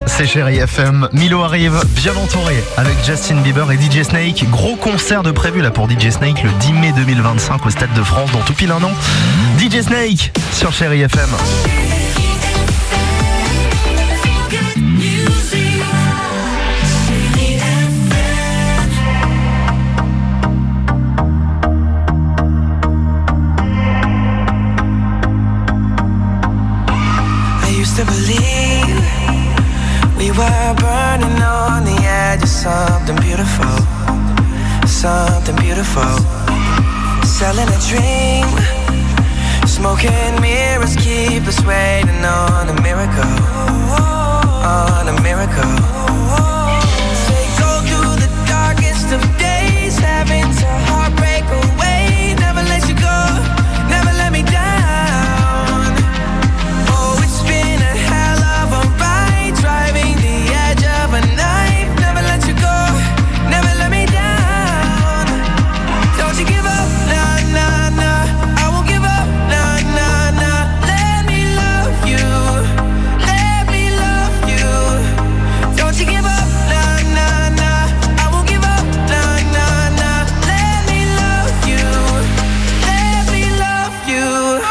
c'est Chérie FM. Milo arrive bien entouré avec Justin Bieber et DJ Snake. Gros concert de prévu là pour DJ Snake le 10 mai 2025 au Stade de France dans tout pile un an. DJ Snake sur Chérie FM. To believe we were burning on the edge of something beautiful, something beautiful. Selling a dream, smoking mirrors keep us waiting on a miracle, on a miracle. They go through the darkest of days, having to heartbreak away. Never let you go, never let me down. Driving the edge of a knife, never let you go, never let me down. Don't you give up, nah, nah, nah. I won't give up, nah, nah, nah. Let me love you, let me love you. Don't you give up, nah, nah, nah. I won't give up, nah, nah, nah. Let me love you, let me love you.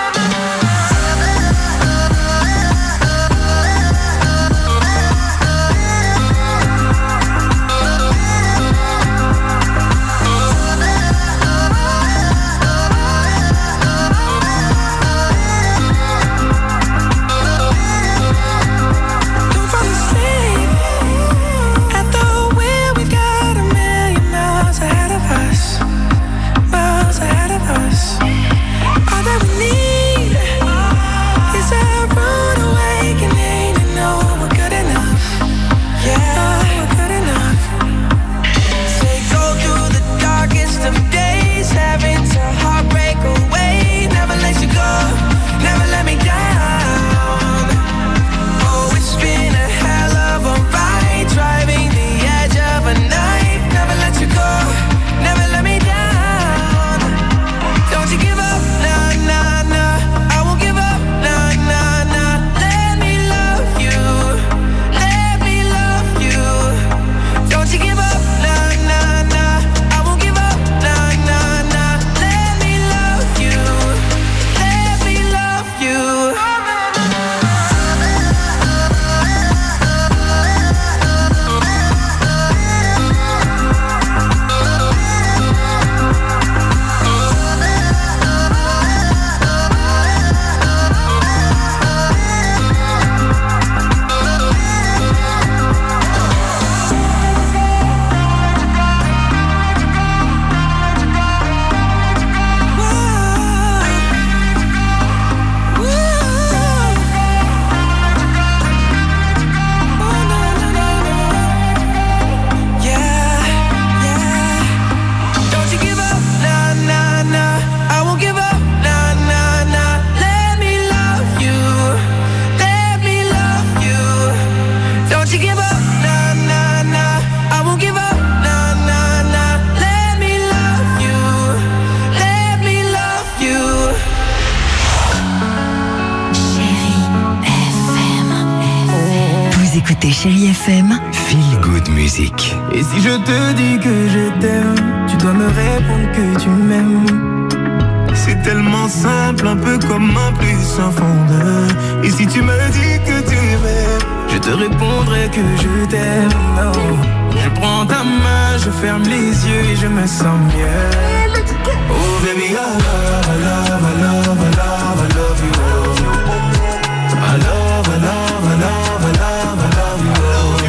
Chérie FM, Feel Good Music. Et si je te dis que je t'aime, tu dois me répondre que tu m'aimes. C'est tellement simple, un peu comme un plus un fondeur. Et si tu me dis que tu m'aimes, je te répondrai que je t'aime. Oh. Je prends ta main, je ferme les yeux et je me sens mieux. Oh baby, I love, I love, I love, I love, I love you. I love, I love, I love, I love, I love you.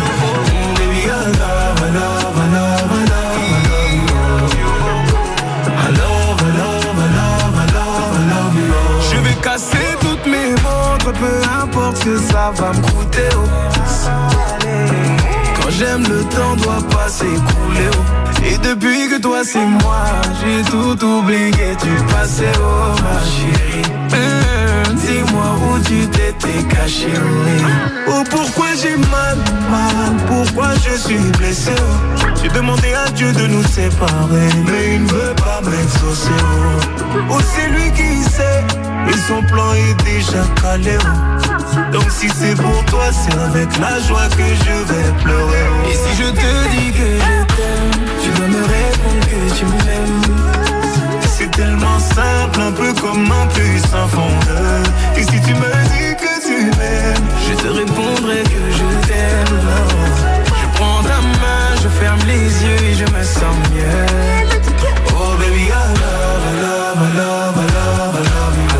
Baby, I love, I love, I love, I love, I love you. I love, I love, I love, I love, I love you. Je vais casser toutes mes montres, peu importe ce que ça va me coûter. Quand j'aime, le temps doit pas s'écouler. Et depuis que toi c'est moi, j'ai tout oublié du passé, oh ma chérie. Dis-moi où tu t'étais caché, oh pourquoi j'ai mal, pourquoi je suis blessé, oh. J'ai demandé à Dieu de nous séparer, mais il ne veut pas m'exaucer. Oh, c'est lui qui sait, et son plan est déjà calé. Donc si c'est pour toi, c'est avec la joie que je vais pleurer. Et si je te dis que je t'aime, tu dois me répondre que tu m'aimes. C'est tellement simple, un peu comme un puissant fondeur. Et si tu me dis que tu m'aimes, je te répondrai que je t'aime. Je prends ta main, je ferme les yeux et je me sens mieux. Oh baby, I love, I love, I love, I love, I love you.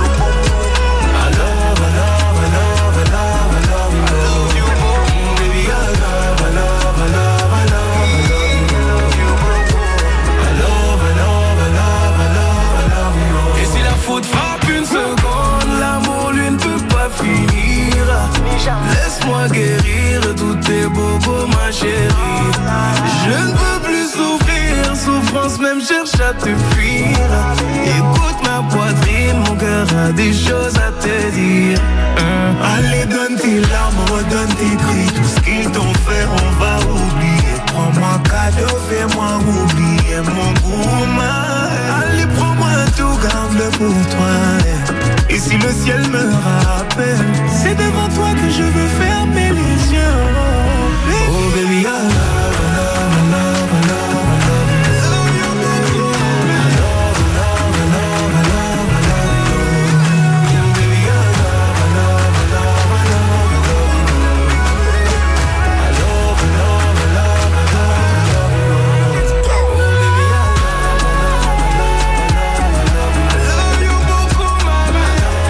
Laisse-moi guérir tous tes bobos, ma chérie. Je ne peux plus souffrir, souffrance même cherche à te fuir. Écoute ma poitrine, mon cœur a des choses à te dire. Allez, donne tes larmes, redonne tes cris. Tout ce qu'ils t'ont fait, on va oublier. Prends-moi cadeau, fais-moi oublier mon goût. Allez, prends-moi tout, garde-le pour toi. Et si le ciel me rappelle, c'est devant toi que je veux fermer les yeux. Oh baby, I love, I love, I love, I love, I love you. I love, I love, I love, I love, I love you. Baby, I love, I love, I love, I love, I love you. I love, I love, I love, I love, I love you. Oh baby, I love, I love, I love, I love, I love you beaucoup, mama.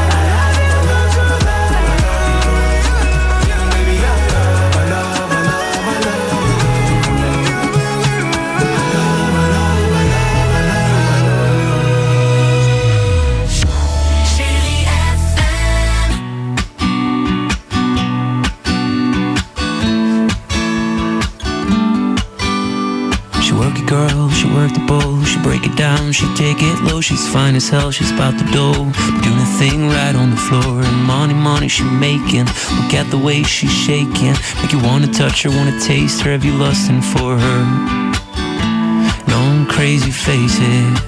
Girl, she work the bowl, she break it down, she take it low, she's fine as hell, she's about the dough, doing a thing right on the floor, and money she making, look at the way she's shaking, make you wanna touch her, wanna taste her, have you lusting for her, no, I'm crazy, face it.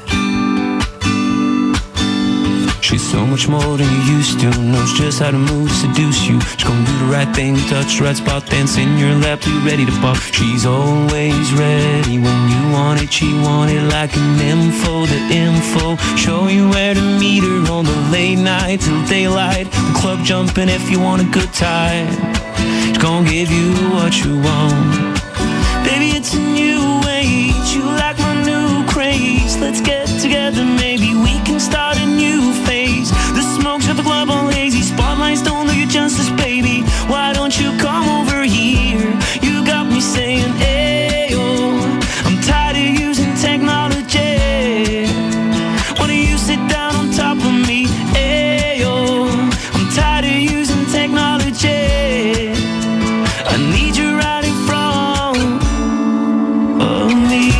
She's so much more than you used to. Knows just how to move, seduce you. She's gonna do the right thing, touch the right spot, dance in your lap, be ready to pop. She's always ready when you want it. She want it like an info, the info. Show you where to meet her on the late night till daylight. The club jumping if you want a good time. She's gonna give you what you want. Baby, it's a new age. You like my new craze. Let's get together, maybe we can start a new phase. The smoke's at the club all hazy. Spotlights don't do you justice, baby. Why don't you come over here? You got me saying, ayo. I'm tired of using technology. Why don't you sit down on top of me? Ayo. I'm tired of using technology. I need you right in front of me.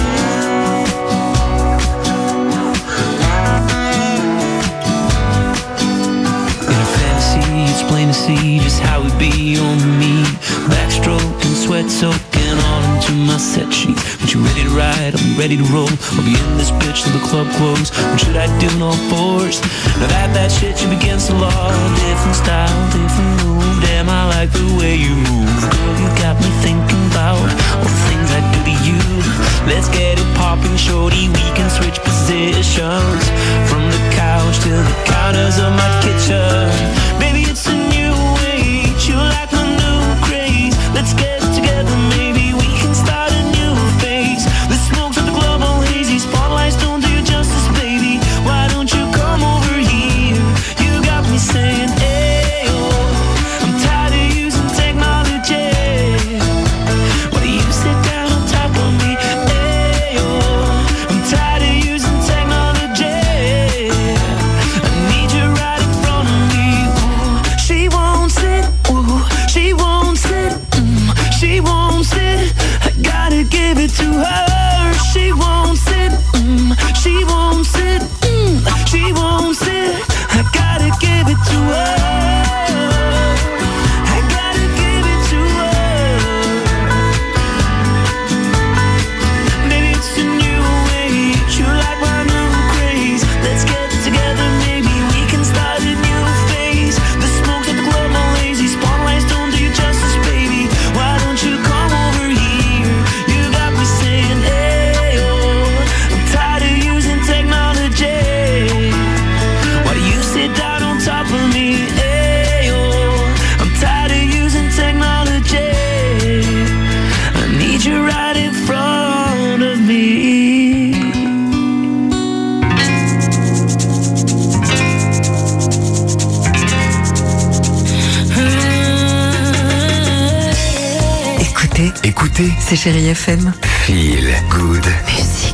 Plain to see just how it be on me. Backstroke and sweat soaking all into my set sheet. But you ready to ride? I'm ready to roll. I'll be in this bitch till the club close. What should I do in all fours? Now that shit you against the law. Different style, different move. Damn, I like the way you move. Girl, you got me thinking about all the things I do to you. Let's get it popping, shorty. We can switch positions from the couch to the counters of my kitchen. Baby, it's a new age. You like my new craze. Let's get together, maybe we can start a new phase. The smoke's at the club all hazy. Spotlights don't do you justice, baby. Why don't you come over here? You got me saying, ayo. I'm tired of using technology. Why do you sit down on top of me? Ayo. I'm tired of using technology. I need you right in Écoutez, c'est Chérie FM. Feel Good. Musique.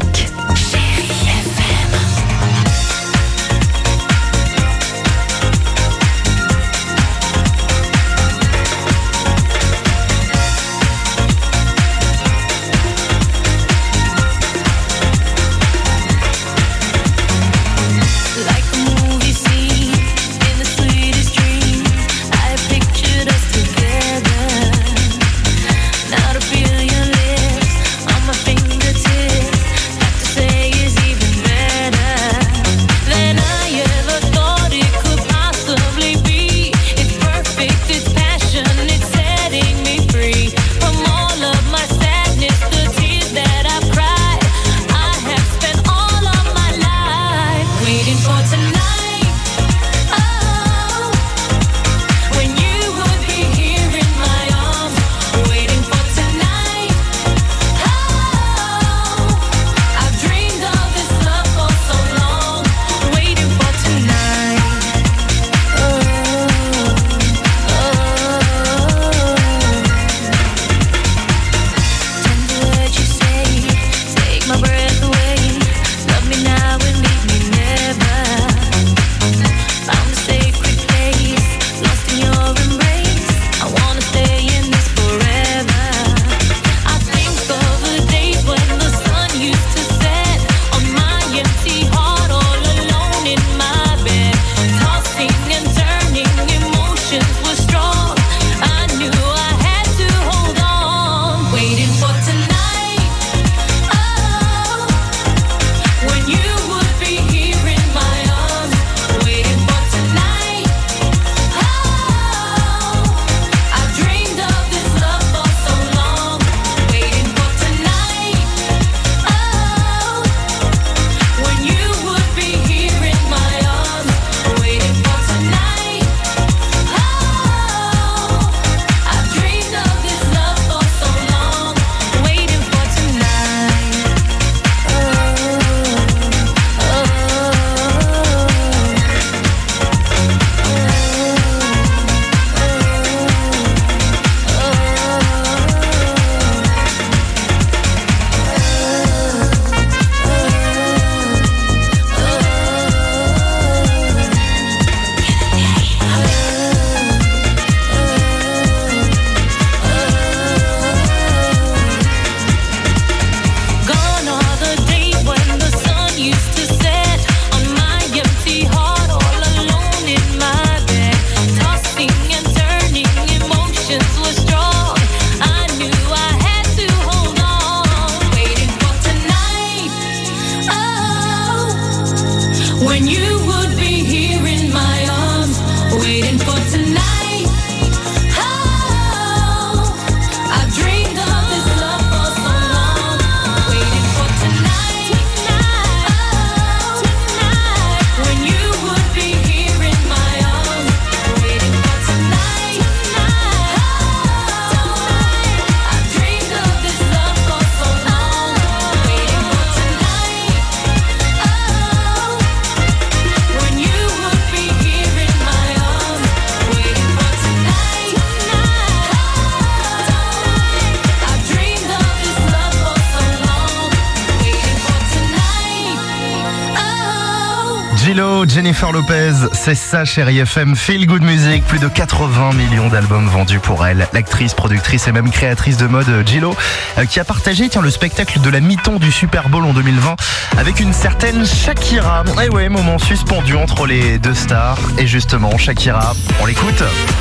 Gillo, Jennifer Lopez, c'est ça Chérie FM, Feel Good Music, plus de 80 millions d'albums vendus pour elle. L'actrice, productrice et même créatrice de mode Gillo, qui a partagé le spectacle de la mi-temps du Super Bowl en 2020 avec une certaine Shakira. Et ouais, moment suspendu entre les deux stars. Et justement, Shakira, on l'écoute.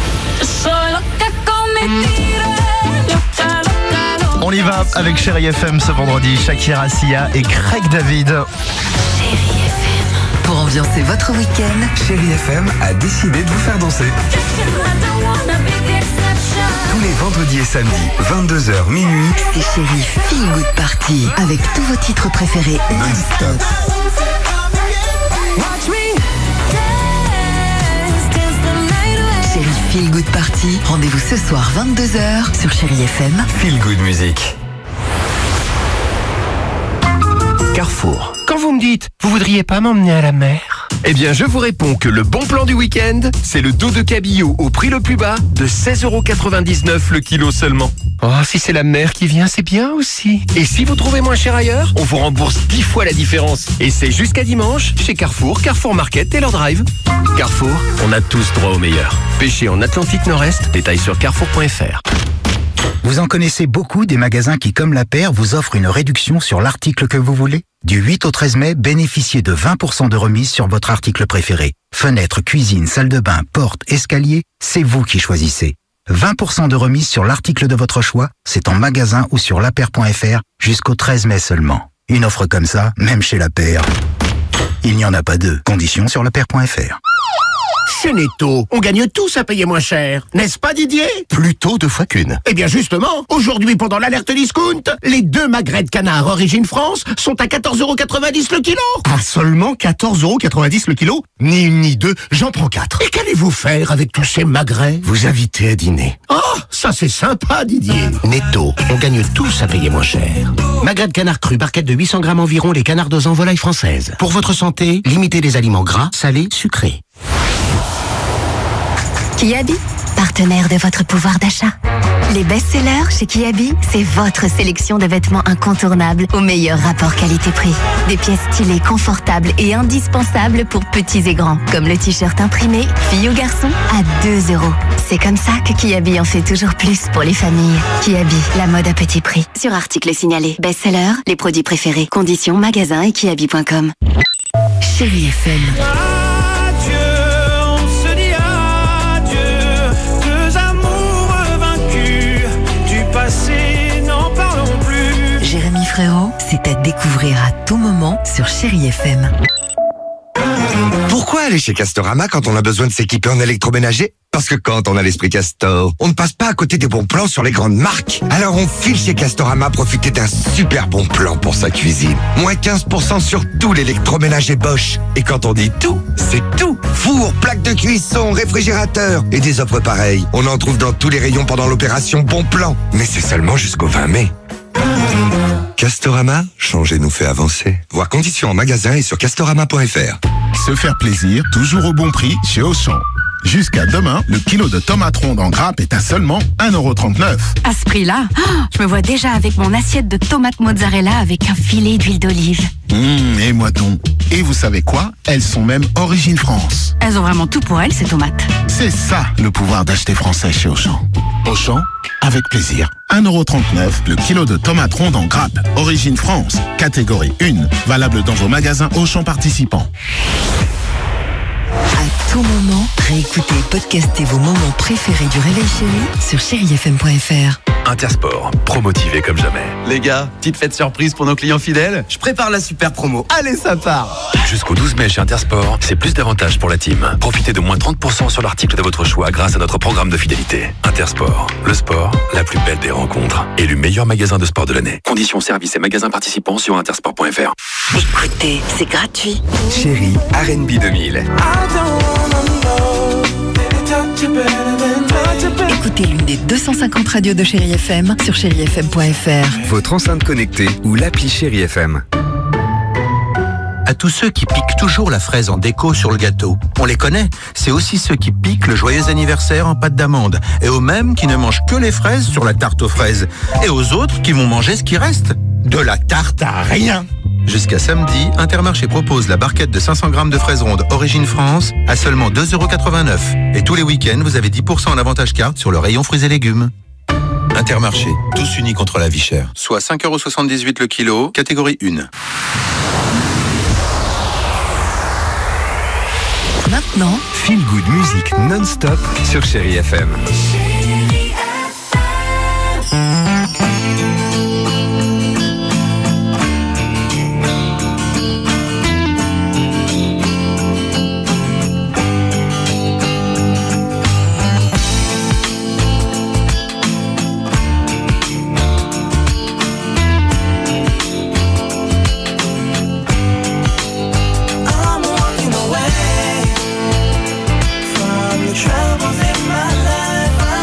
On y va avec Chérie FM ce vendredi, Shakira, Sia et Craig David. Pour ambiancer votre week-end, Chérie FM a décidé de vous faire danser. Tous les vendredis et samedis, 22h minuit, c'est Chérie Feel Good Party avec tous vos titres préférés non-stop. Chérie Feel Good Party, rendez-vous ce soir 22h sur Chérie FM. Feel Good Music. Carrefour. Quand vous me dites, vous voudriez pas m'emmener à la mer ? Eh bien, je vous réponds que le bon plan du week-end, c'est le dos de cabillaud au prix le plus bas de 16,99€ le kilo seulement. Oh, si c'est la mer qui vient, c'est bien aussi. Et si vous trouvez moins cher ailleurs, on vous rembourse 10 fois la différence. Et c'est jusqu'à dimanche chez Carrefour, Carrefour Market, Taylor Drive. Carrefour, on a tous droit au meilleur. Pêchez en Atlantique Nord-Est, détails sur carrefour.fr. Vous en connaissez beaucoup des magasins qui, comme La Paire, vous offrent une réduction sur l'article que vous voulez? Du 8 au 13 mai, bénéficiez de 20% de remise sur votre article préféré. Fenêtre, cuisine, salle de bain, porte, escalier, c'est vous qui choisissez. 20% de remise sur l'article de votre choix, c'est en magasin ou sur lapaire.fr jusqu'au 13 mai seulement. Une offre comme ça, même chez La Paire, il n'y en a pas deux. Conditions sur lapaire.fr. Chez Netto, on gagne tous à payer moins cher, n'est-ce pas Didier? Plutôt 2 fois qu'une. Eh bien justement, aujourd'hui pendant l'alerte discount, les 2 magrets de canard Origine France sont à 14,90€ le kilo. Ah, seulement 14,90€ le kilo? Ni une ni deux, j'en prends 4. Et qu'allez-vous faire avec tous ces magrets? Vous invitez à dîner. Oh, ça c'est sympa Didier. Netto, on gagne tous à payer moins cher. Magret de canard cru, barquette de 800 grammes environ, les canards en volaille française. Pour votre santé, limitez les aliments gras, salés, sucrés. Kiabi, partenaire de votre pouvoir d'achat. Les best-sellers chez Kiabi, c'est votre sélection de vêtements incontournables au meilleur rapport qualité-prix. Des pièces stylées, confortables et indispensables pour petits et grands, comme le t-shirt imprimé, fille ou garçon, à 2€. C'est comme ça que Kiabi en fait toujours plus pour les familles. Kiabi, la mode à petit prix. Sur article signalé. Best-sellers, les produits préférés. Conditions, magasin et kiabi.com. Chérie FM. Jérémy Frérot, c'est à découvrir à tout moment sur Chérie FM. Pourquoi aller chez Castorama quand on a besoin de s'équiper en électroménager? Parce que quand on a l'esprit Castor, on ne passe pas à côté des bons plans sur les grandes marques. Alors on file chez Castorama profiter d'un super bon plan pour sa cuisine. Moins 15% sur tout l'électroménager Bosch. Et quand on dit tout, c'est tout. Four, plaque de cuisson, réfrigérateur et des offres pareilles. On en trouve dans tous les rayons pendant l'opération Bon Plan. Mais c'est seulement jusqu'au 20 mai. Castorama, changer nous fait avancer. Voir conditions en magasin et sur castorama.fr. Se faire plaisir, toujours au bon prix chez Auchan. Jusqu'à demain, le kilo de tomates rondes en grappe est à seulement 1,39€. À ce prix-là, je me vois déjà avec mon assiette de tomates mozzarella avec un filet d'huile d'olive. Et moi donc. Et vous savez quoi? Elles sont même Origine France. Elles ont vraiment tout pour elles, ces tomates. C'est ça, le pouvoir d'acheter français chez Auchan. Auchan, avec plaisir. 1,39€ le kilo de tomates rondes en grappe. Origine France, catégorie 1. Valable dans vos magasins Auchan participants. À tout moment, réécoutez et podcastez vos moments préférés du Réveil Chéri sur chérifm.fr. Intersport, promotivé comme jamais. Les gars, petite fête surprise pour nos clients fidèles. Je prépare la super promo. Allez, ça part. Jusqu'au 12 mai chez Intersport, c'est plus d'avantages pour la team. Profitez de moins 30% sur l'article de votre choix grâce à notre programme de fidélité. Intersport, le sport, la plus belle des rencontres. Élu meilleur magasin de sport de l'année. Conditions, services et magasins participants sur intersport.fr. Écoutez, c'est gratuit. Chérie, R&B 2000. Écoutez l'une des 250 radios de Chérie FM sur chérifm.fr. Votre enceinte connectée ou l'appli Chérie FM. À tous ceux qui piquent toujours la fraise en déco sur le gâteau. On les connaît, c'est aussi ceux qui piquent le joyeux anniversaire en pâte d'amande. Et aux mêmes qui ne mangent que les fraises sur la tarte aux fraises. Et aux autres qui vont manger ce qui reste. De la tarte à rien. Jusqu'à samedi, Intermarché propose la barquette de 500 grammes de fraises rondes Origine France à seulement 2,89€. Et tous les week-ends, vous avez 10% en avantage carte sur le rayon fruits et légumes. Intermarché, tous unis contre la vie chère. Soit 5,78€ le kilo, catégorie 1. Maintenant, Feel Good Music non-stop sur Chérie FM. Troubles in my life.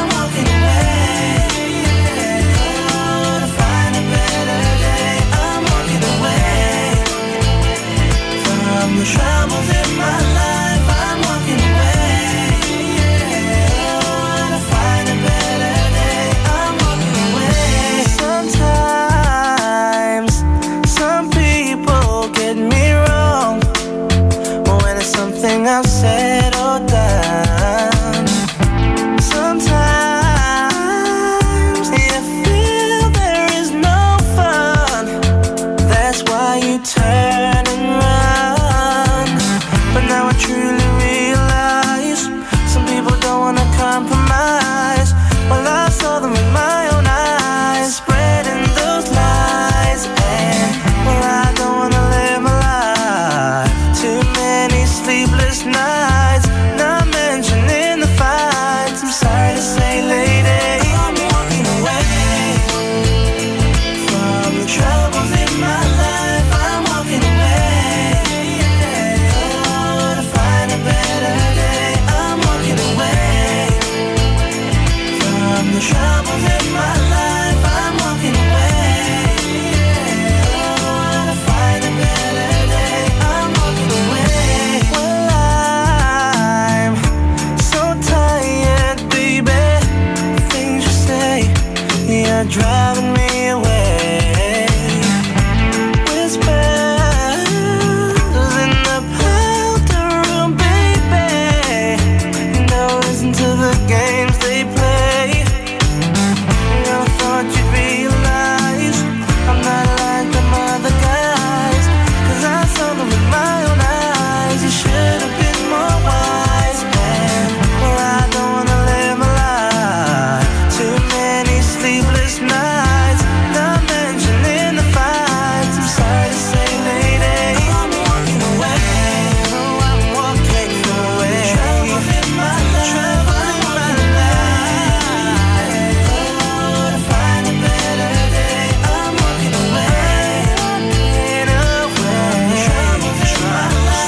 are driving me away. Whispers in the powder room, baby. You know, listen to the games they play. I thought you'd realize I'm not like them other guys, 'cause I saw them with my own eyes. You should have been more wise, man. Well, I don't wanna live my life. Too many sleepless nights, not mentioning the fights. I'm sorry to say, lady, I'm walking away. Oh, I'm walking away. Trouble in my life. Trouble in my life. Oh, to find a better day. I'm walking away. Walking away. Trouble in my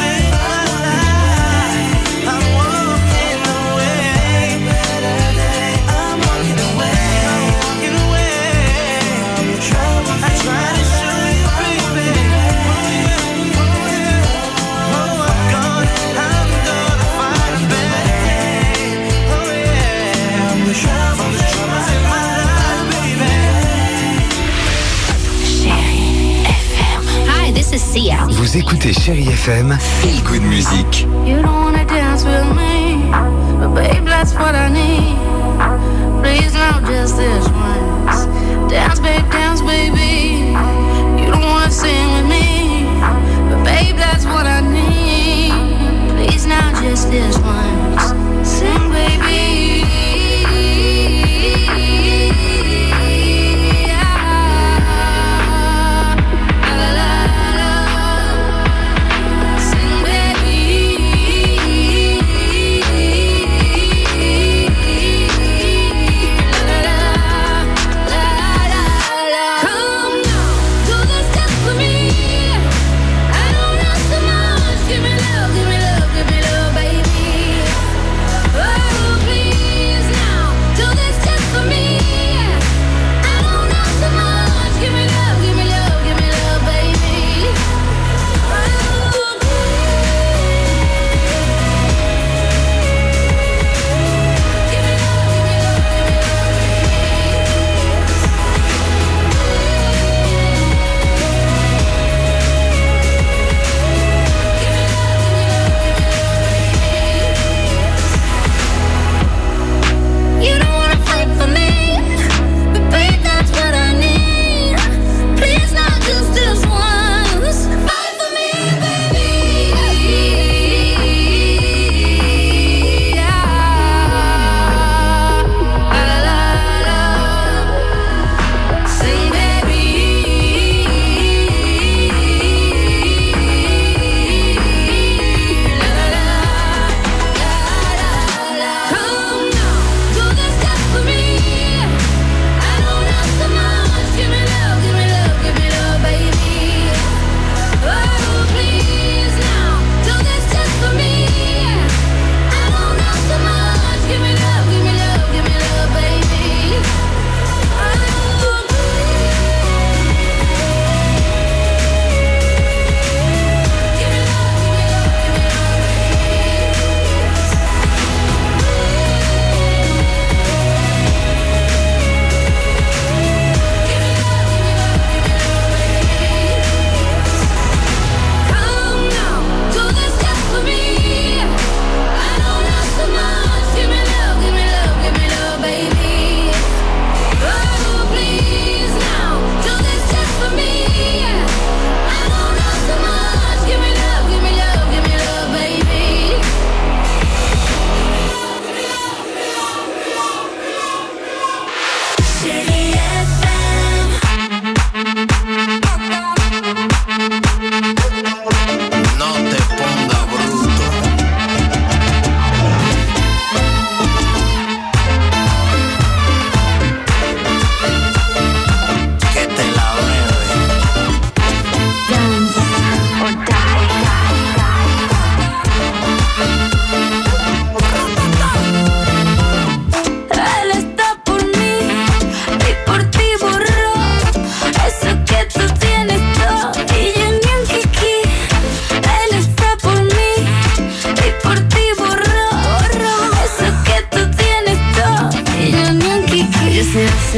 life. I'm walking away. Better day. I'm walking away. I'm walking away. Trouble. I try to show you, baby. Oh, I'm gonna find a better day. Oh yeah. The trouble's in my life, baby. Chérie FM. Hi, this is Sia. Vous écoutez Chérie FM, Feel Good Music. You don't wanna dance with me, but babe, that's what I need. Please now, just this once. Dance, baby. You don't wanna sing with me, but babe, that's what I need. Please now, just this once. Sing, baby. Sing, baby.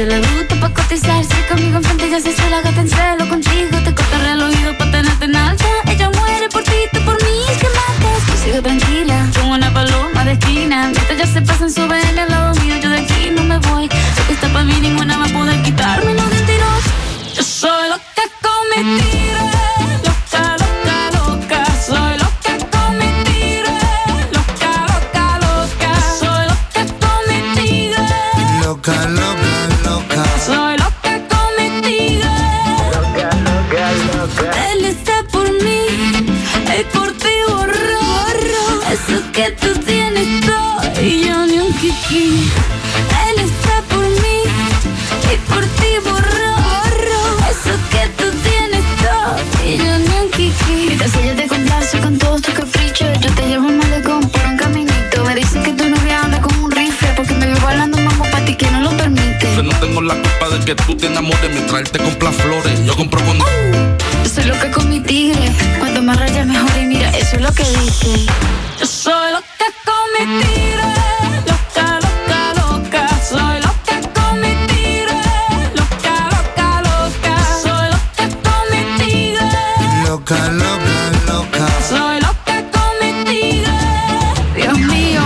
se le gusta pa' cotizarse. Conmigo enfrente ya se hizo la gata en celo. Contigo te cortaré el oído pa' tenerte en alta. Ella muere por ti, tú por mí, ¿qué matas? Yo sigo tranquila, como una paloma de esquina. Mientras ya se pasan su ven al lado mío, yo de aquí no me voy. Sé que está pa' mí, ninguna va a poder quitarme los mentirosos. Yo soy loca con mentiras. Loca, loca, loca. Soy loca con mentiras. Loca, loca, loca. Soy loca con mentiras. Loca, loca, loca. Soy loca con mentiras. Loca, loca, loca. Él está por mí y por ti borró eso que tú tienes todo y yo ni un kiki. Él está por mí y por ti borró eso que tú tienes todo y yo ni un kiki. Mientras ella te complace con todos tus caprichos, yo te llevo un malecón por un caminito. Me dicen que tu novia anda con un rifle porque me veo bailando mambo pa' ti que no lo permite. Yo no tengo la culpa de que tú te enamores mientras él te compra flores. Yo compro con... Yo soy loca con mi tigre, cuanto más rayas mejor y mira, eso es lo que dice. Yo soy loca con mi tigre, loca, loca, loca. Soy loca con mi tigre, loca, loca, loca. Soy loca con mi tigre, Loca, loca, loca. soy loca con mi tigre. Dios mío.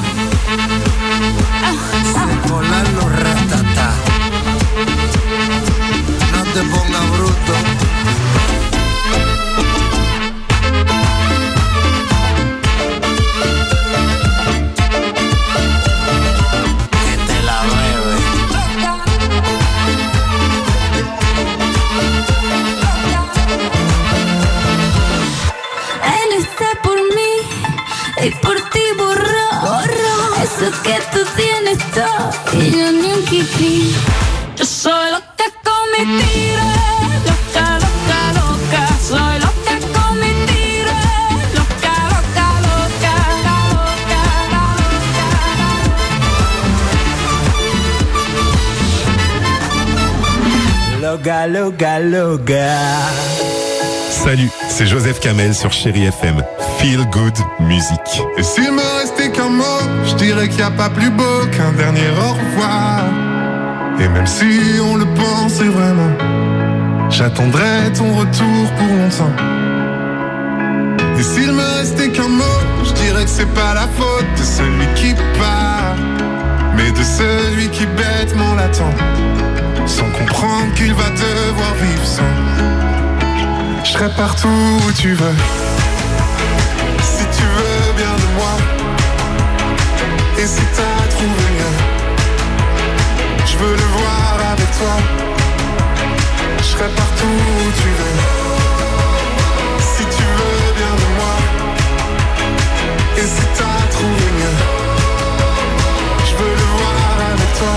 Volar los ratatá. No te pongas bruto. Que te la bebe. Él está por mí y por ti borró eso que tú tienes todo y yo ni un kiki. Yo soy loca con mi tigre, loca, loca, loca. Soy loca con mi tigre, loca, loca, loca, Loca, loca, loca. Salut, c'est Joseph Kamel sur Chéri FM. Feel Good Music. Et s'il me restait qu'un mot, je dirais qu'il n'y a pas plus beau qu'un dernier au revoir. Et même si on le pensait vraiment, j'attendrai ton retour pour longtemps. Et s'il me restait qu'un mot, je dirais que c'est pas la faute de celui qui part, mais de celui qui bêtement l'attend, sans comprendre qu'il va devoir vivre sans. Je serai partout où tu veux, si tu veux bien de moi. Et si t'as trouvé mieux, je veux le voir avec toi. Je serai partout où tu veux, si tu veux bien de moi. Et si t'as trouvé mieux, je veux le voir avec toi.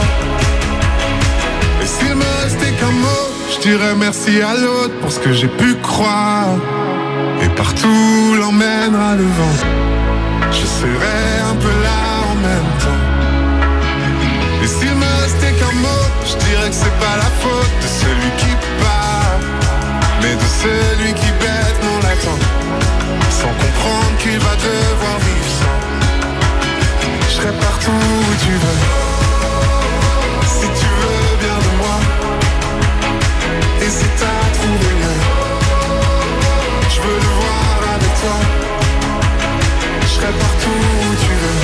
Et s'il me restait qu'un mot, je dirais merci à l'autre pour ce que j'ai pu croire. Et partout l'emmènera le vent, je serai un peu là en même temps. Et s'il me restait qu'un mot, je dirais que c'est pas la faute de celui qui part, mais de celui qui bêtement l'attend, sans comprendre qu'il va devoir vivre sans. Je serai partout où tu veux, si tu veux bien de moi. Et si t'as trouvé mieux, je veux le voir avec toi. Je serai partout où tu veux,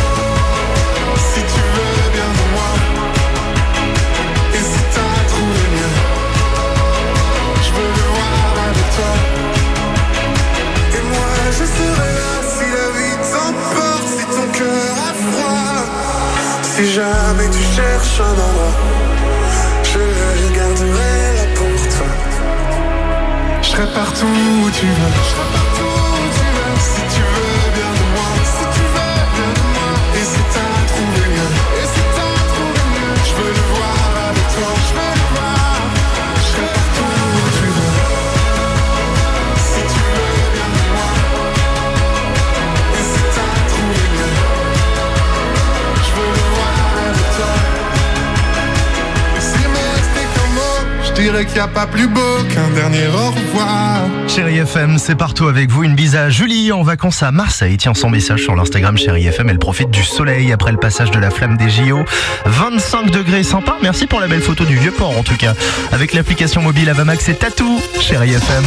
si tu veux bien de moi. Et si t'as trouvé mieux, je veux le voir avec toi. Et moi je serai là si la vie t'emporte, si ton cœur a froid. Si jamais tu cherches un endroit, je le garderai là pour toi. Je serai partout où tu veux, si tu veux bien de moi, si tu veux bien de moi. Et si t'as trouvé mieux, et si t'as trouvé mieux, je veux le voir avec toi, je veux le voir. Je serai partout où tu veux, si tu veux bien de moi. Et si t'as trouvé mieux, je veux le voir avec toi. Et s'il me restait qu'un mot, je Je dirais qu'il n'y a pas plus beau qu'un dernier au revoir. Chérie FM, c'est partout avec vous. Une bise à Julie en vacances à Marseille. Tiens son message sur l'Instagram Chérie FM. Elle profite du soleil après le passage de la flamme des JO. 25 degrés, sympa. Merci pour la belle photo du Vieux-Port en tout cas. Avec l'application mobile Avamax et Tatou. Chérie FM.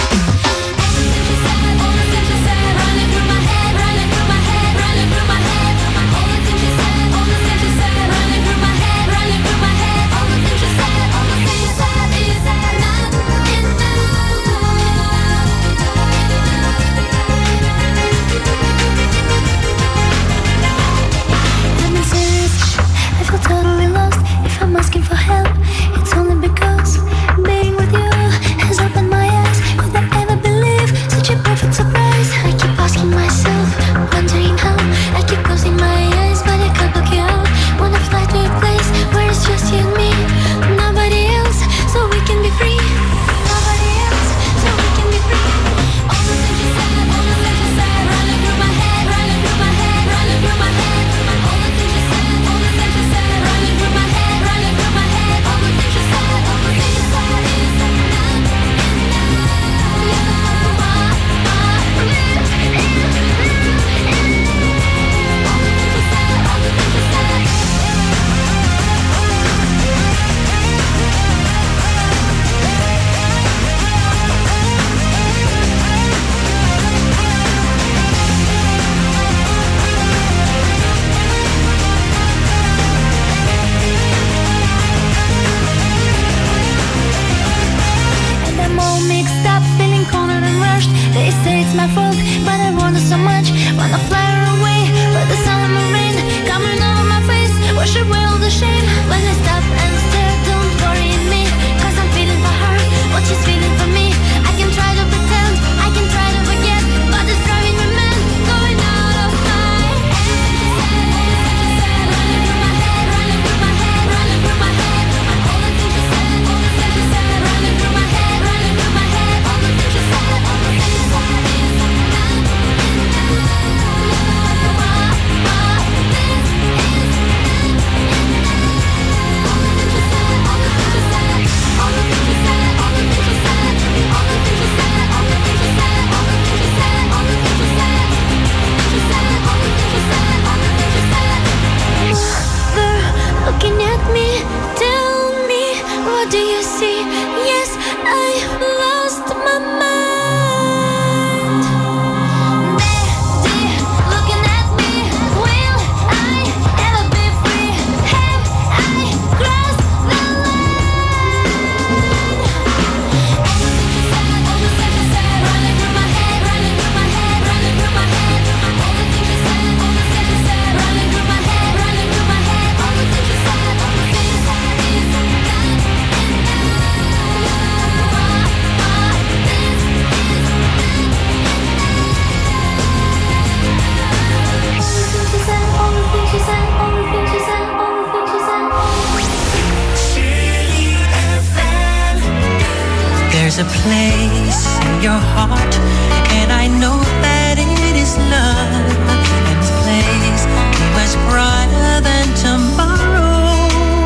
There's a place in your heart, and I know that it is love. And this place is much brighter than tomorrow.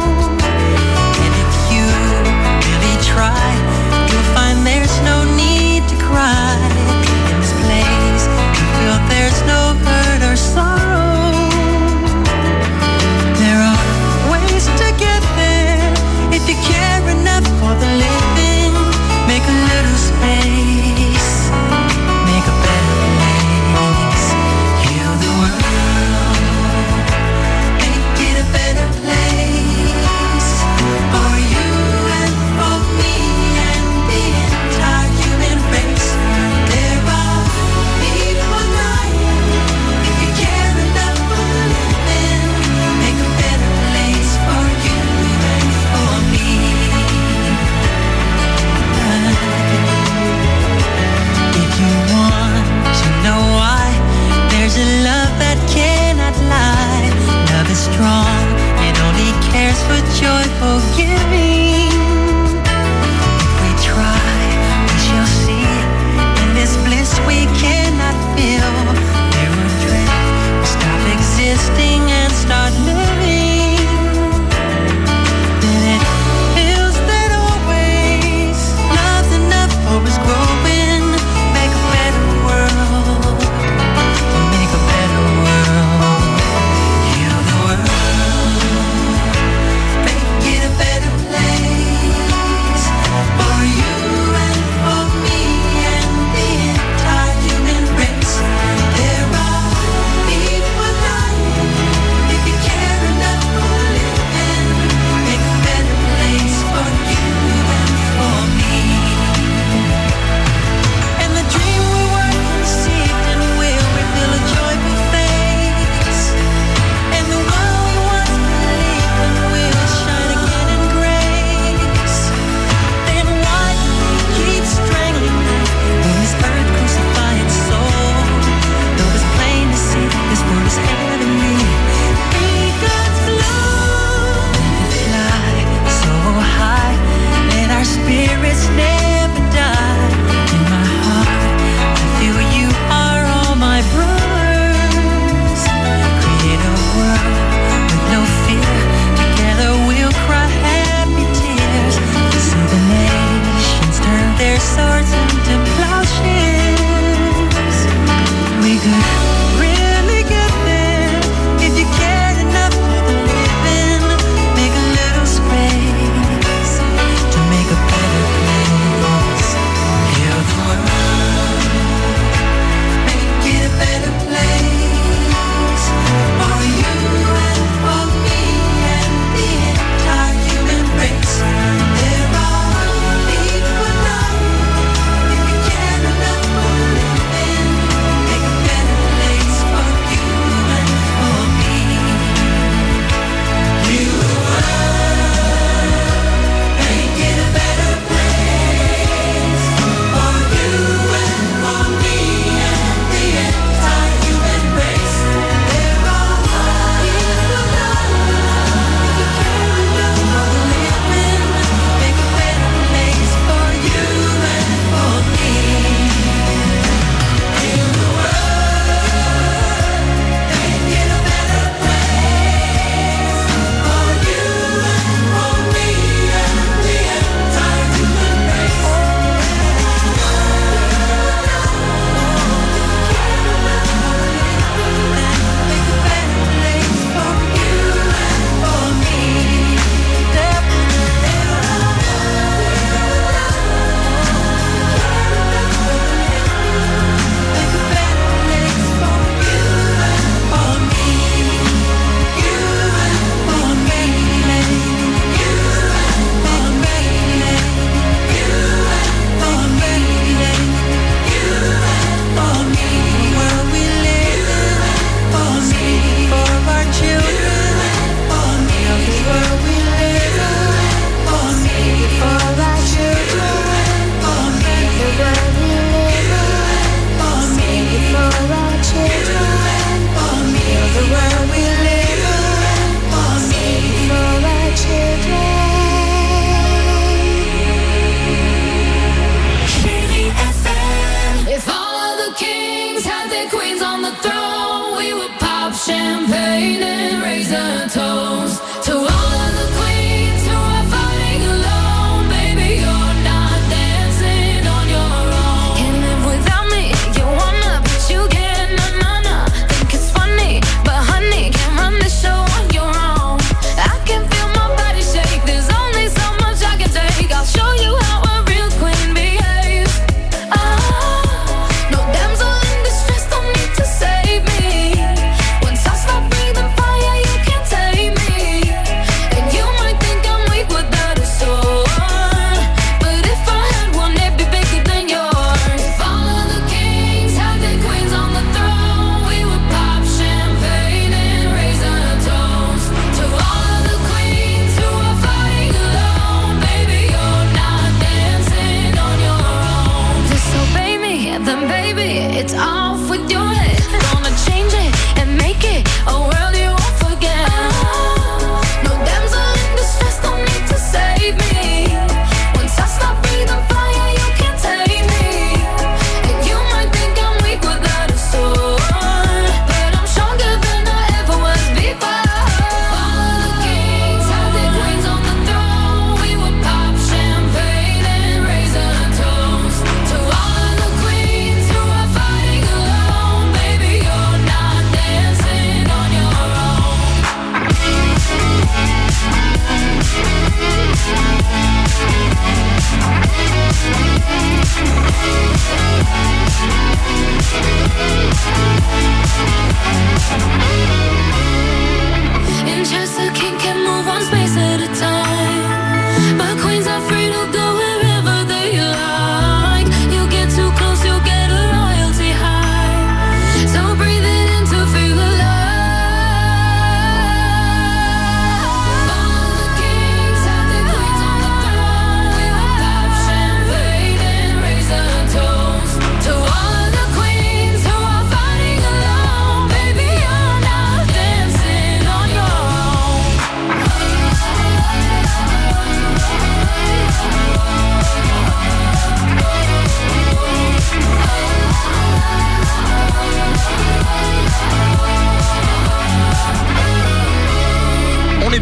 And if you really try, you'll find there's no need to cry. In this place, you feel there's no hurt or sorrow. There are ways to get there if you care enough for the living. Make a little space, make a better place. Heal the world,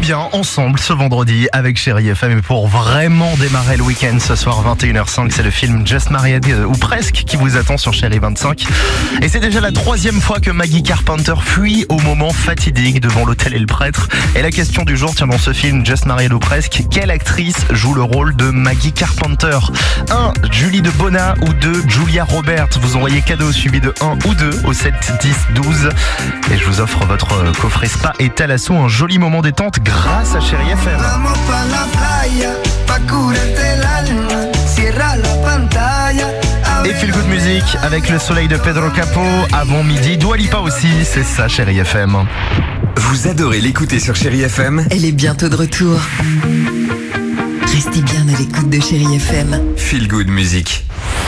bien ensemble ce vendredi avec Chérie FM. Et pour vraiment démarrer le week-end ce soir 21h05, c'est le film Just Married ou presque qui vous attend sur Chérie 25. Et c'est déjà la 3e fois que Maggie Carpenter fuit au moment fatidique devant l'autel et le prêtre. Et la question du jour, tiens, dans ce film Just Married ou presque, quelle actrice joue le rôle de Maggie Carpenter? 1. Julie de Bona ou 2. Julia Roberts. Vous envoyez cadeau suivi de 1 ou 2 au 7 10 12. Et je vous offre votre coffret spa et Thalasso, un joli moment détente grâce à Chérie FM. Et Feel Good Music avec Le Soleil de Pedro Capo avant midi. Dua Lipa aussi, c'est ça Chérie FM. Vous adorez l'écouter sur Chérie FM? Elle est bientôt de retour. Restez bien à l'écoute de Chérie FM. Feel Good Music.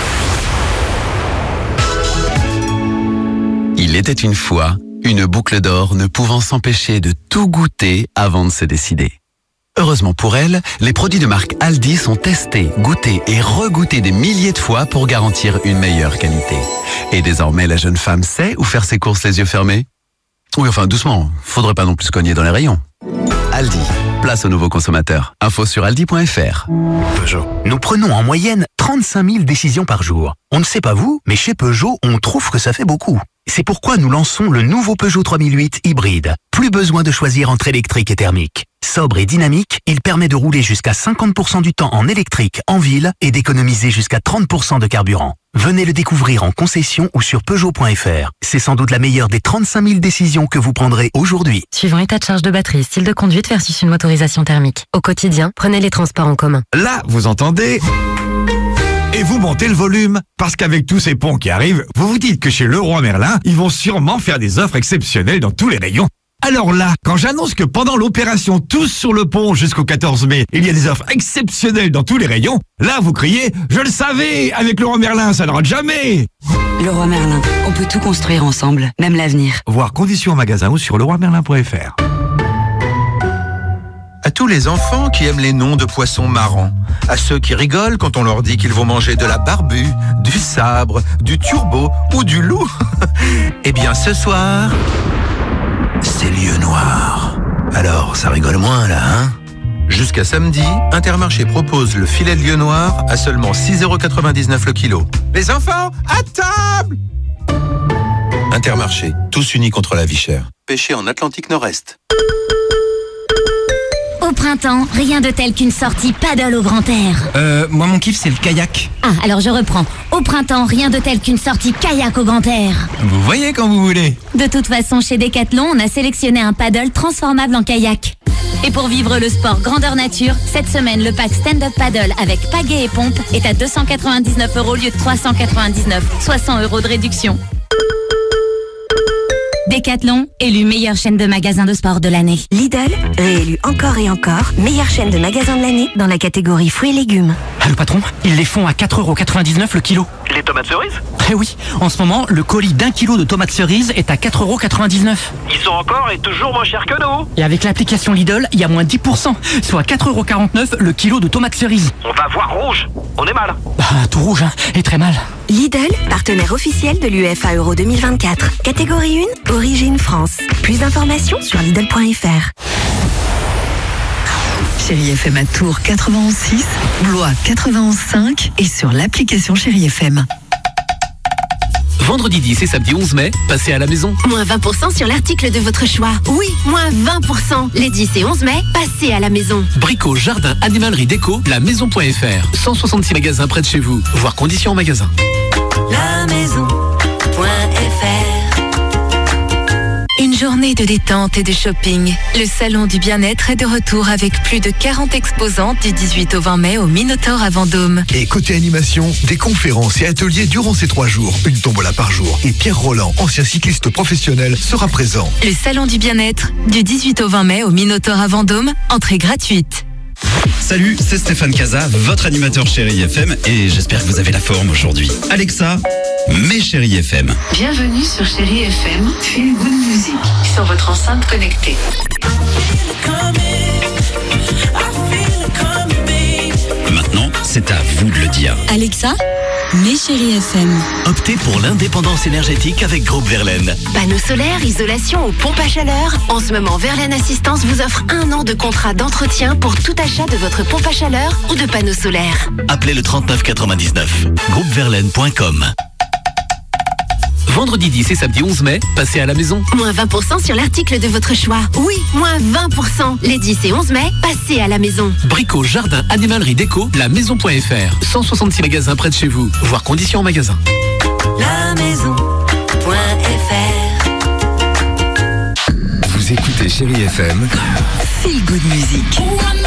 Il était une fois une boucle d'or ne pouvant s'empêcher de tout goûter avant de se décider. Heureusement pour elle, les produits de marque Aldi sont testés, goûtés et regoûtés des milliers de fois pour garantir une meilleure qualité. Et désormais, la jeune femme sait où faire ses courses les yeux fermés? Oui, enfin doucement, faudrait pas non plus se cogner dans les rayons. Aldi, place aux nouveaux consommateurs. Info sur aldi.fr. Peugeot. Nous prenons en moyenne 35 000 décisions par jour. On ne sait pas vous, mais chez Peugeot, on trouve que ça fait beaucoup. C'est pourquoi nous lançons le nouveau Peugeot 3008 hybride. Plus besoin de choisir entre électrique et thermique. Sobre et dynamique, il permet de rouler jusqu'à 50% du temps en électrique en ville et d'économiser jusqu'à 30% de carburant. Venez le découvrir en concession ou sur Peugeot.fr. C'est sans doute la meilleure des 35 000 décisions que vous prendrez aujourd'hui. Suivant état de charge de batterie, style de conduite versus une motorisation thermique. Au quotidien, prenez les transports en commun. Là, vous entendez ? Et vous montez le volume, parce qu'avec tous ces ponts qui arrivent, vous vous dites que chez Leroy Merlin, ils vont sûrement faire des offres exceptionnelles dans tous les rayons. Alors là, quand j'annonce que pendant l'opération Tous sur le pont jusqu'au 14 mai, il y a des offres exceptionnelles dans tous les rayons, là vous criez « Je le savais, avec Leroy Merlin, ça ne rate jamais !» Leroy Merlin, on peut tout construire ensemble, même l'avenir. Voir conditions en magasin ou sur leroymerlin.fr. À tous les enfants qui aiment les noms de poissons marrants, à ceux qui rigolent quand on leur dit qu'ils vont manger de la barbue, du sabre, du turbo ou du loup, eh bien ce soir, c'est lieu noir. Alors ça rigole moins là, hein? Jusqu'à samedi, Intermarché propose le filet de lieu noir à seulement 6,99€ le kilo. Les enfants, à table! Intermarché, tous unis contre la vie chère. Pêché en Atlantique Nord-Est. Au printemps, rien de tel qu'une sortie paddle au grand air. Moi mon kiff c'est le kayak. Ah, alors je reprends. Au printemps, rien de tel qu'une sortie kayak au grand air. Vous voyez quand vous voulez. De toute façon, chez Decathlon, on a sélectionné un paddle transformable en kayak. Et pour vivre le sport grandeur nature, cette semaine, le pack stand-up paddle avec pagaie et pompe est à 299€ au lieu de 399, soit 100€ de réduction. Decathlon, élu meilleure chaîne de magasins de sport de l'année. Lidl, réélu encore et encore, meilleure chaîne de magasins de l'année dans la catégorie fruits et légumes. Ah le patron, ils les font à 4,99€ le kilo. Les tomates cerises? Eh oui, en ce moment, le colis d'1 kilo de tomates cerises est à 4,99€. Ils sont encore et toujours moins chers que nous. Et avec l'application Lidl, il y a moins 10%, soit 4,49€ le kilo de tomates cerises. On va voir rouge, on est mal. Bah, tout rouge, hein, et très mal. Lidl, partenaire officiel de l'UEFA Euro 2024. Catégorie 1, origine France. Plus d'informations sur Lidl.fr. Chérie FM à Tours 91.6, Blois 91.5 et sur l'application Chérie FM. Vendredi 10 et samedi 11 mai, passez à la maison. Moins 20% sur l'article de votre choix. Oui, moins 20%. Les 10 et 11 mai, passez à la maison. Brico, jardin, animalerie, déco, la maison.fr. 166 magasins près de chez vous. Voir conditions en magasin. La maison.fr. Une journée de détente et de shopping. Le salon du bien-être est de retour avec plus de 40 exposants du 18 au 20 mai au Minotaur à Vendôme. Et côté animation, des conférences et ateliers durant ces 3 jours. Une tombola par jour. Et Pierre Roland, ancien cycliste professionnel, sera présent. Le salon du bien-être, du 18 au 20 mai au Minotaur à Vendôme, entrée gratuite. Salut, c'est Stéphane Casa, votre animateur Chérie FM, et j'espère que vous avez la forme aujourd'hui. Alexa, mets Chérie FM. Bienvenue sur Chérie FM, Feel Good Music, sur votre enceinte connectée. Maintenant, c'est à vous de le dire. Alexa, Mes Chéri FM. Optez pour l'indépendance énergétique avec Groupe Verlaine. Panneaux solaires, isolation ou pompe à chaleur. En ce moment, Verlaine Assistance vous offre 1 an de contrat d'entretien pour tout achat de votre pompe à chaleur ou de panneaux solaires. Appelez le 39 99. Groupeverlaine.com. Vendredi 10 et samedi 11 mai, passez à la maison. Moins 20% sur l'article de votre choix. Oui, moins 20%. Les 10 et 11 mai, passez à la maison. Brico, jardin, animalerie, déco, la maison.fr. 166 magasins près de chez vous. Voir conditions en magasin. La maison.fr. Vous écoutez Chéri FM. Feel good music.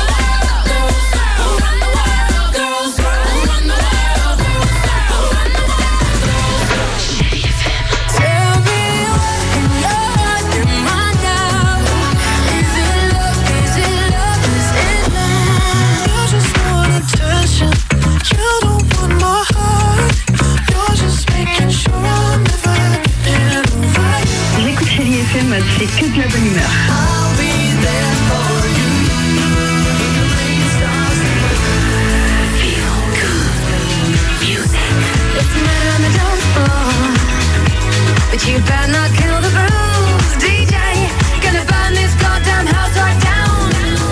J'écoute Chéri FM, c'est que de la bonne humeur. But you better not kill the groove, DJ. Gonna burn this goddamn house right down.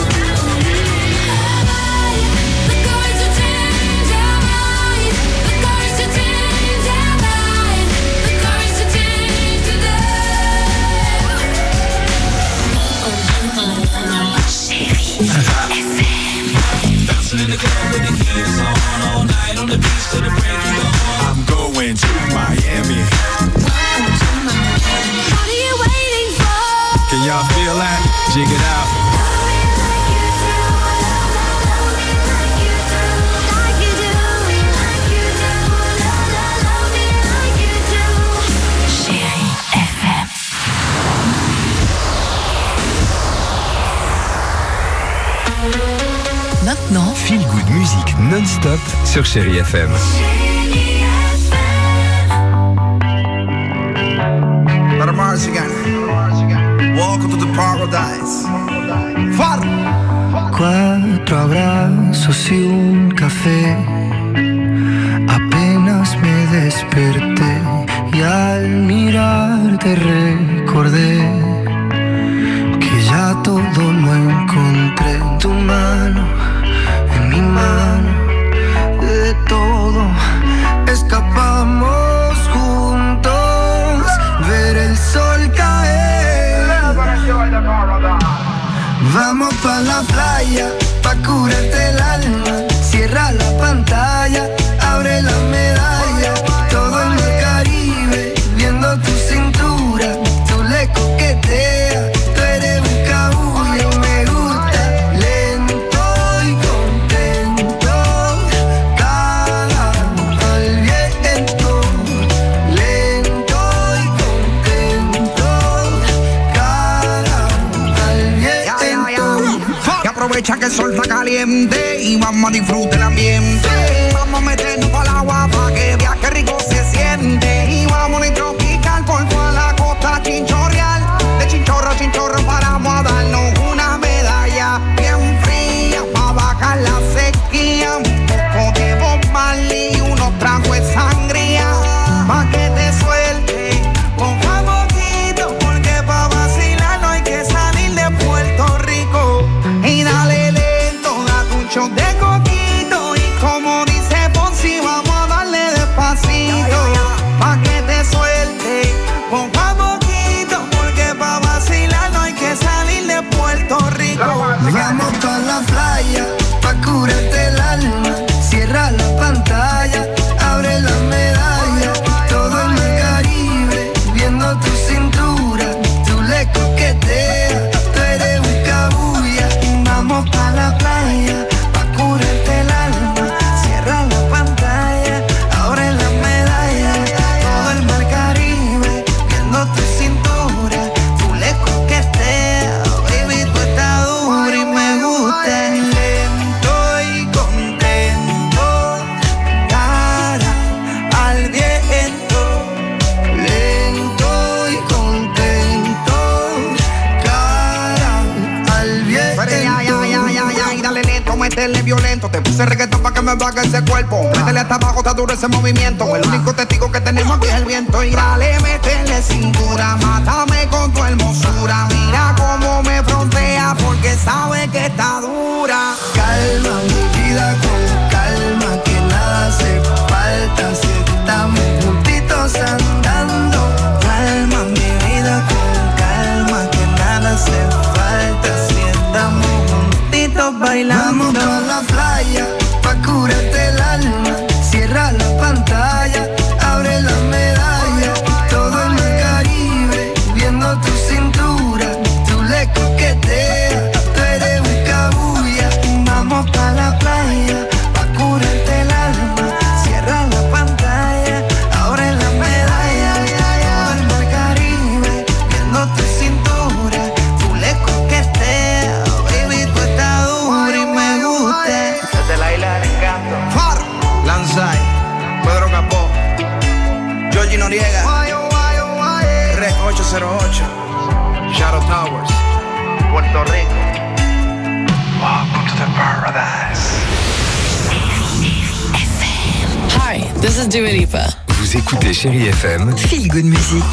The courage to change your mind. The courage to change your mind. The courage to change today. Chéri FM. Bouncing in the club with the heels on all night on the beach till the break of dawn. I'm going to Miami. What are you waiting for? Can y'all feel that? Jig it out. Chéri FM. Maintenant, Feel Good Music non-stop sur Chéri FM. Para Mars again. Welcome to the paradise. Far. 4 abrazos y un café. Apenas me desperté y al mirarte recordé que ya todo lo encontré en tu mano, en mi mano. De todo escapamos juntos, ver el sol caer. Vamos pa' la playa, pa' curarte el alma. Cierra la pantalla, abre la medalla. Todo en el Caribe, viendo tu cintura. Tú le coqueteas, tú eres un cabullo. Me gusta lento y contento. Cara al viento, lento y contento. Cara al viento. Y aprovecha que el sol está caliente y vamos a disfrutar el ambiente. Vamos a meternos para el agua para que veas que rico se siente. Y vamos a tropical por toda la costa chinchorreal. De chinchorro a chinchorro paramos a darnos una medalla bien fría para bajar la sequía. Un poco de Bob Marley y unos tragos de sangría pa' que te suelte poco a poquito, porque pa' vacilar no hay que salir de Puerto Rico. Y dale lento, date un shot de coquito y como dice Ponzi, vamos a darle de Te puse reggaetón pa' que me baje ese cuerpo. Métele hasta abajo, está duro ese movimiento. El único testigo que tenemos aquí es el viento. Y dale, métele cintura, mátame con tu hermosura. Mira cómo me frontea porque sabe que está dura. Calma mi vida con calma, que nada hace falta si estamos juntitos andando. Calma mi vida con calma, que nada hace falta si estamos juntitos bailando. Vamos pa' la playa, pa' curarte el alma. Cierra la pantalla, abre la medalla. Todo en el Caribe, viendo tu cintura. Tú le coqueteas, tú eres un cabulla. Vamos pa' la playa, pa' curarte el alma. Cierra la pantalla, abre la medalla. Todo en el Caribe, viendo tu cintura. Tú le coqueteas, baby, tú estás dura y me gusta. Desde la isla del encanto, Faro, Lanzai, Pedro Capó, Georgie Noriega, Rec 808, Shadow Towers, Puerto Rico. Welcome to the paradise. Hi, this is Dua Lipa. Vous écoutez Chérie FM. Feel Good Music.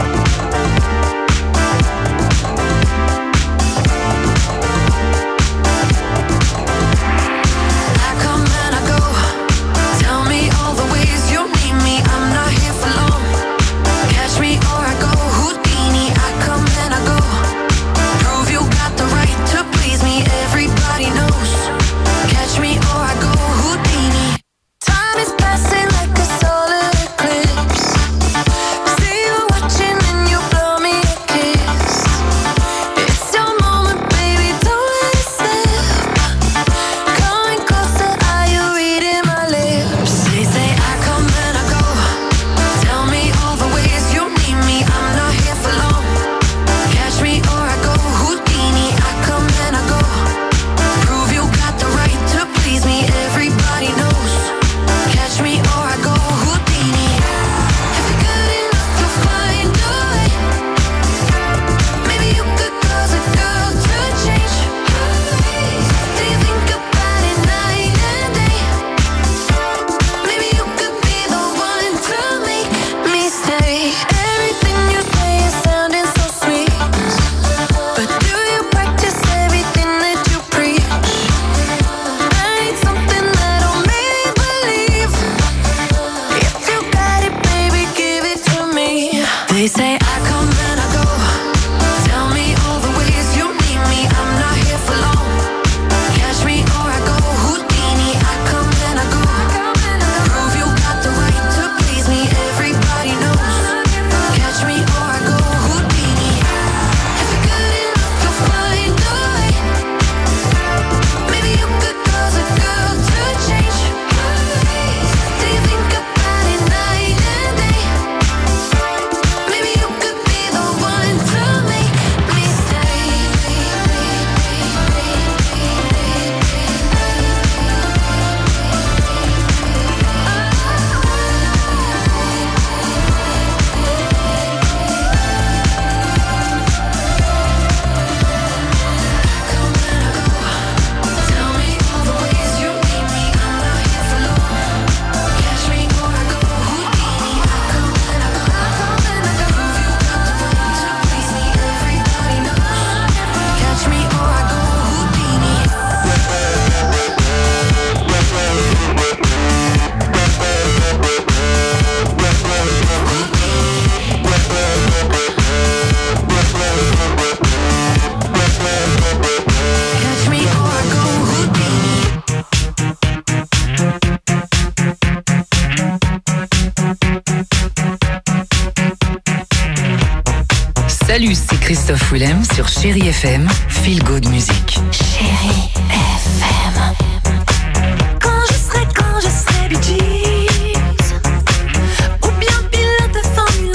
Salut, c'est Christophe Willem sur Chérie FM, Feel Good Music. Chérie FM. Quand je serai Bee Gees, ou bien pilote de Formule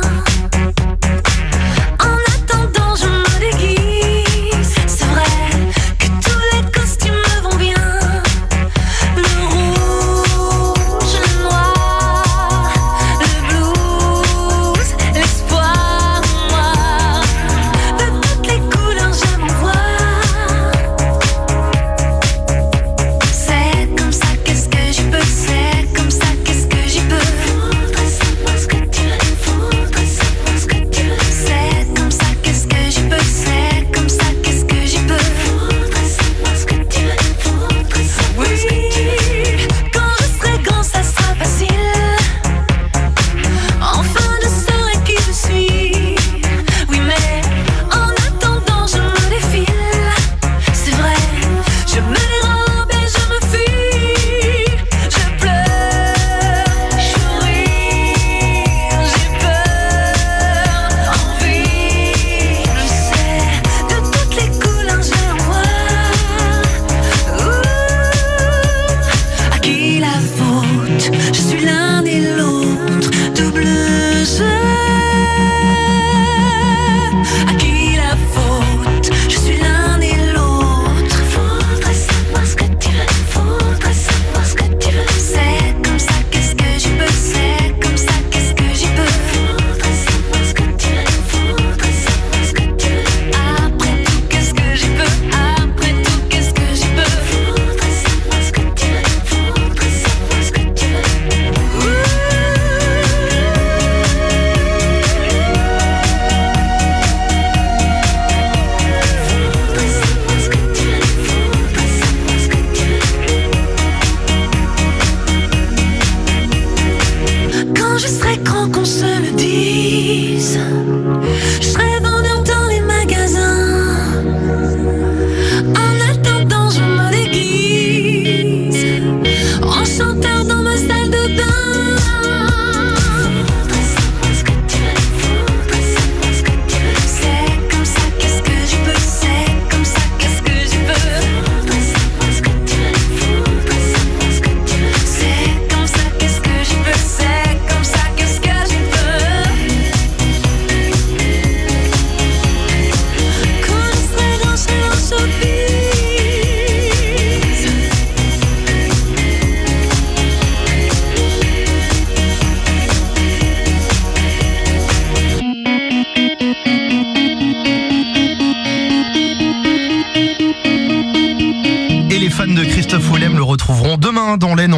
1. En attendant, je me déguise. C'est vrai que tous les costumes me vont bien. Le rouge, le noir, le blues, l'espoir noir. De toutes les couleurs, je m'envoie. demain dans l'Aisne.